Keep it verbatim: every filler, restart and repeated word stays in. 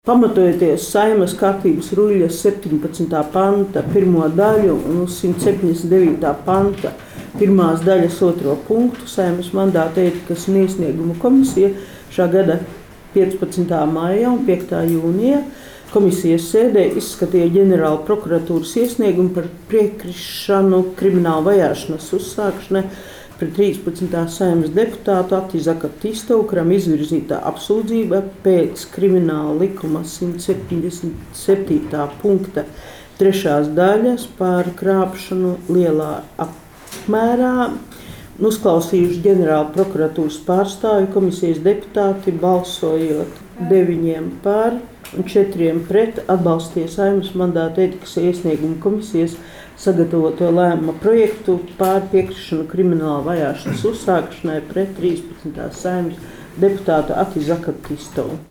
Pamatojoties Saeimas kārtības ruļļa septiņpadsmitā panta pirmo daļu un simt septiņdesmit devītā panta pirmās daļas otro punktu, Saeimas mandāta ētikas un iesniegumu komisija šā gada piecpadsmitā maijā un piektā jūnijā komisijas sēdē izskatīja ģenerāla prokuratūras iesniegumu par piekrišanu krimināla vajāšanas uzsākšanai pret trīspadsmitā Saeimas deputātu Ati Zakatīstovu, kuram izvirzītā apsūdzība pēc Krimināla likuma simt septiņdesmit septītā punkta trešās daļas par krāpšanu lielā apmērā. Uzklausījuši ģenerāla prokuratūras pārstāvju, komisijas deputāti balsojot deviņiem par un četriem pret atbalstīja Saeimas mandāta ētikas iesniegumu komisijas sagatavoto lēmuma projektu par piekrišanu krimināla vajāšanas uzsākšanai pret trīspadsmitā Saeimas deputātu Ati Zakatīstovu.